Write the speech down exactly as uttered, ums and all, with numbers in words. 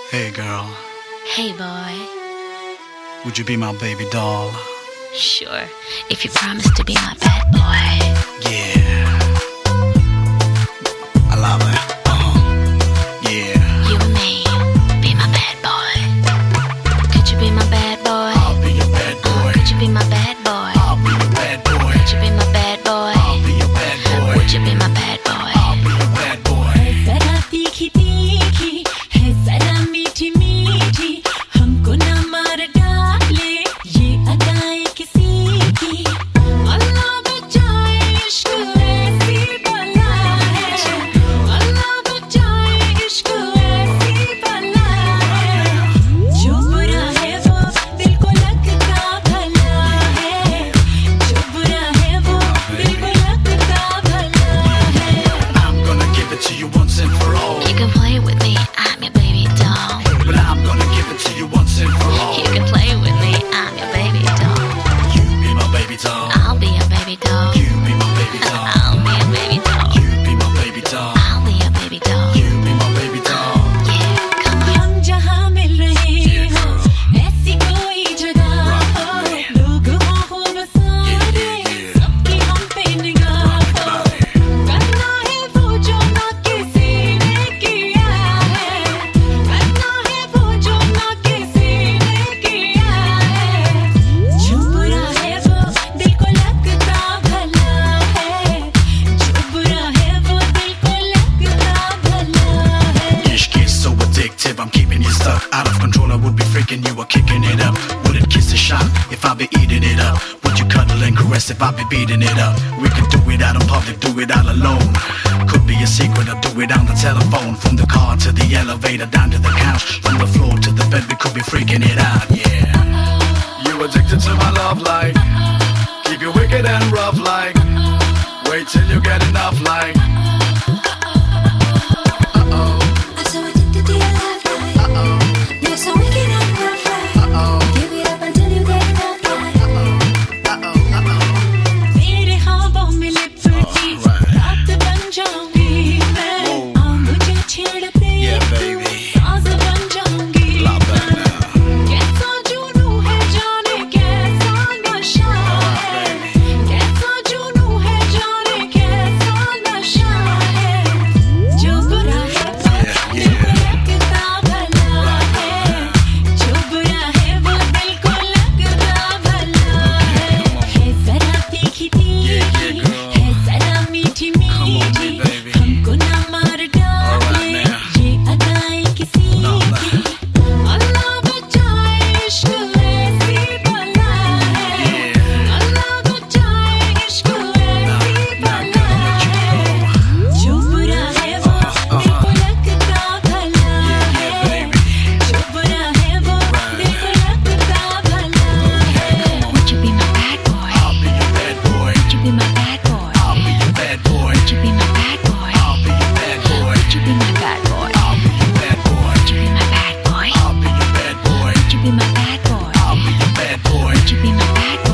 Hey girl, Hey boy, would you be my baby doll? sure, if you promise to be my bad boy. Yeah, I love it. Uh-huh. Yeah, You and me, be my bad boy. Could you be my bad boy? I'll be your bad boy. Could you be my bad boy? I'll be your bad boy. Could you be my bad boy? I'll be your bad boy. Would you be my bad boy? I'll be your bad boy. जरा तीखी तीखी है जरा मीठी मीठी हमको ना मार डाले ये अदाएं किसी की अल्लाह बचाए इश्क ऐसी बला है अल्लाह बचाए इश्क ऐसी बला है जो बुरा है वो दिल को लगता भला है जो बुरा है वो दिल को लगता भला है I'm gonna give it to you once and for all. You can play with me, I'm your baby doll. But I'm gonna give it to you once and for all. You can play with me, I'm your baby doll. You be my baby doll. I'll be your baby doll. You be my baby doll. I'll be your baby doll. You be my baby doll. I'll be your baby doll. You be my baby doll. Yeah, come on. हम जहाँ मिल रहे हो ऐसी कोई जगह हो लोग हो बसारे सबकी हम पे निगाह हो करना है वो जो ना किसी ने किया है करना है वो जो ना किसी ने किया है जो बुरा है वो दिल को लगता भला है जो बुरा है वो दिल को लगता भला है Ish gets so addictive, I'm keeping you stuck. Out of control, I would be freaking you or kicking it up. Wouldn't kiss a shot if I be eating it up. Would you cuddle and caress if I be beating it up? We could do it out in public, do it all alone. Could be a secret, or do it on the telephone. From the car to the elevator, down to the couch. From the floor to the bed, we could be freaking it out, yeah. You addicted to my love like keep you wicked and rough like wait till you get enough like uh-oh, I'm so addicted to your love life. uh-oh, You're so wicked and perfect. uh-oh, Give it up until you get enough life. uh-oh, uh-oh. तेरे ख्वाबों में लिपटी Alright. रात बन जाऊंगी मैं Whoa. आ मुझे छेड़ते Yeah, baby. साज बन जाऊंगी Love that मैं now. कैसा जुनू है जाने कैसा नशा है कैसा जुनू है जाने कैसा नशा है जो बुरा है वो दिल को लगता भला है जो बुरा है वो दिल को लगता भला है है जरा तीखी तीखी है जरा मीठी मीठी baby. हमको ना मार डाले now. ये अदाएं किसी की अल्लाह बचाए इश्क ऐसी बला है अल्लाह बचाए इश्क ऐसी बला है जो बुरा है वो दिल को लगता भला है जो बुरा है वो दिल को लगता भला है Would you be my bad boy? I'll be your bad boy. Would you be my bad boy? I'll be your bad boy. Would you be my bad boy? I'll be your bad boy. Would you be my bad boy? I'll be your bad boy. Would you be my bad boy? I'll be your bad boy. Would you be my bad boy? I'll be your bad boy. Would you be my bad boy?